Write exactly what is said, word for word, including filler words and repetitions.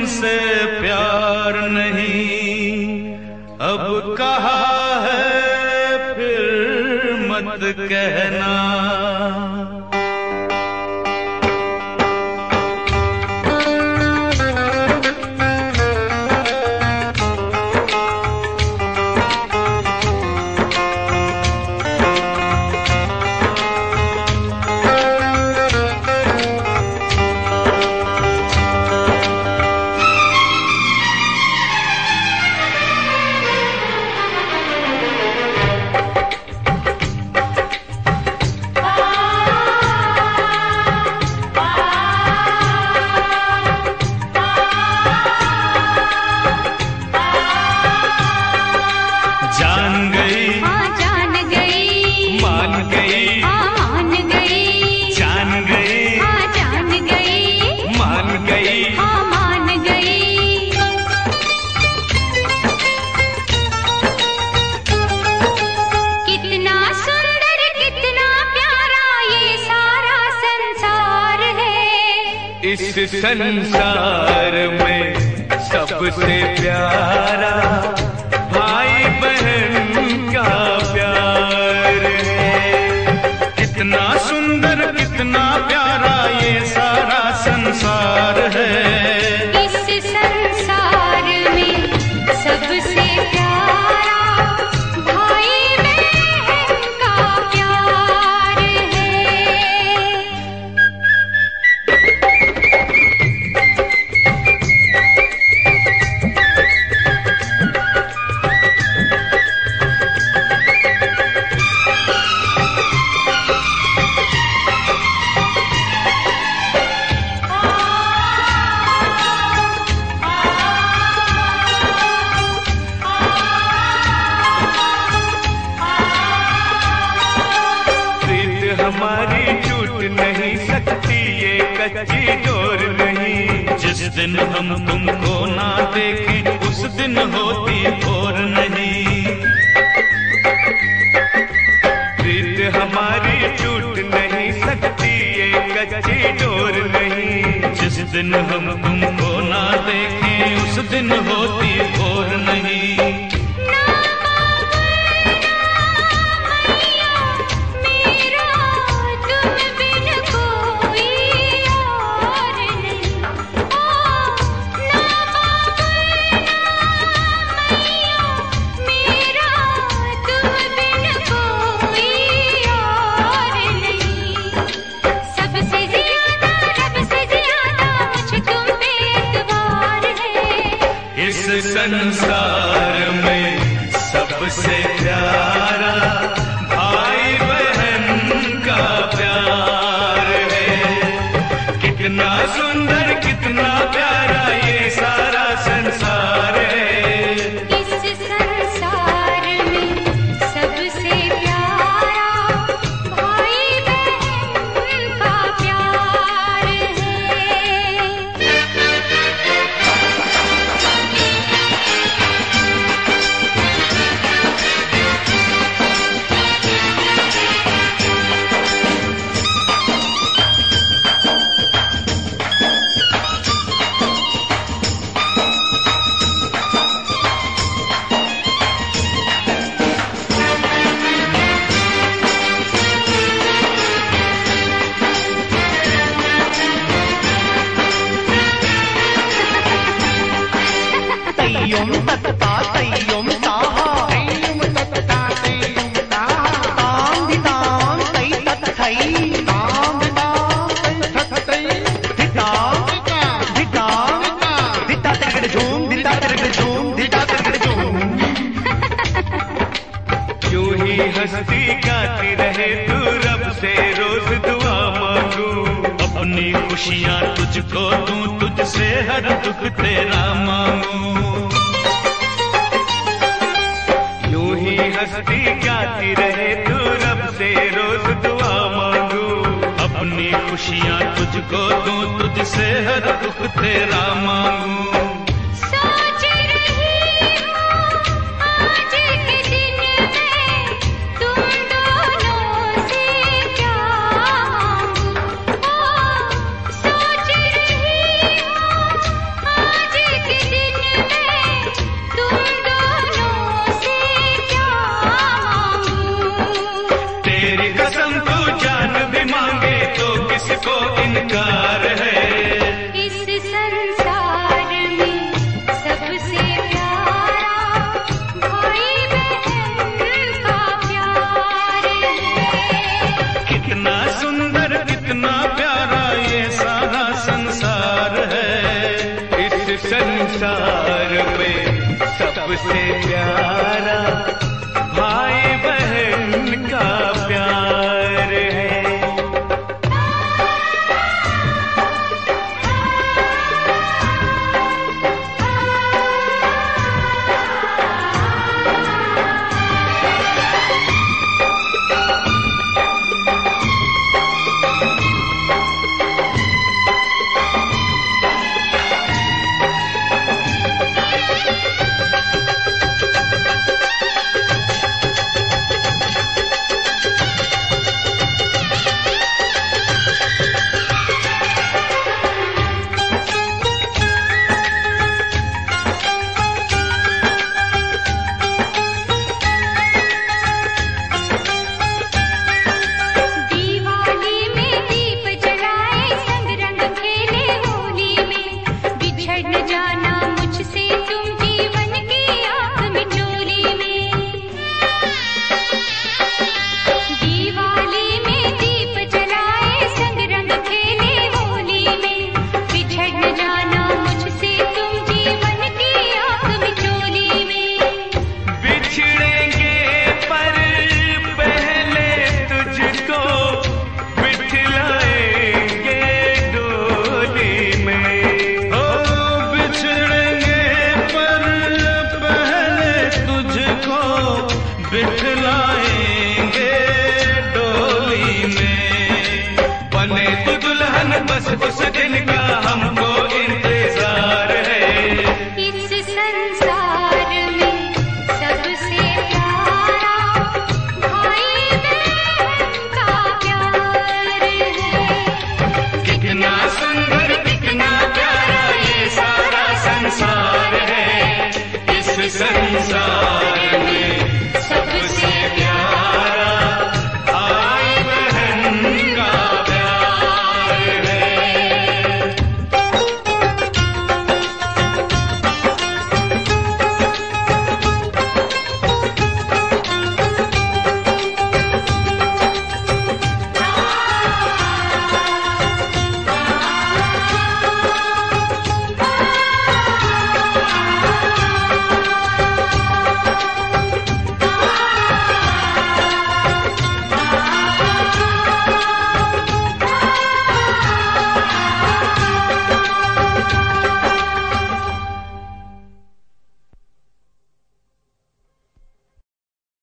तुमसे प्यार नहीं, अब कहा है फिर मत कहना। इस संसार में सबसे प्यारा भाई बहन का प्यार है। कितना सुंदर कितना प्यारा ये सारा संसार है। इस संसार में सबसे प्यारा भाई बहन का प्यार है। हमारी टूट नहीं सकती ये कच्ची डोर नहीं। जिस दिन हम तुमको ना देखें उस दिन होती और नहीं। प्रीत हमारी टूट नहीं सकती ये कच्ची डोर नहीं। जिस दिन हम तुमको ना देखें उस दिन होती और नहीं। इस संसार में सबसे प्यारा भाई बहन का प्यार है। कितना सुंदर कितना प्यारा ये सारा संसार है। इस संसार में सबसे प्यारा भाई बहन का प्यार है। तय्युम तत्ता तय्युम ताहा तय्युम तत्ता तय्युम ताहा ताम दिताम तै तत्थै ताम दिताम तै तत्थै दिताम दिताम दिता तिरगड़ झूम दिता तिरगड़ झूम दिता तिरगड़ झूम। यूं ही हंसती गाती रहे तू रब से रोज दुआ मांगू। अपनी खुशियाँ तुझको दूं तुझसे हर दुख तेरा मांगू। यूं ही हंसती गाती रहे तू रब से रोज दुआ मांगू। अपनी खुशियाँ तुझको दूं तुझसे हर दुख तेरा मांगू। सोच रही हूँ आज के दिन में तुम दोनों से क्या मांगूं। ओ सोच रही हूँ आज इनकार है। इस संसार में सबसे प्यारा भाई बहन का प्यार है। कितना सुंदर कितना प्यारा ये सारा संसार है। इस संसार में सबसे प्यारा भाई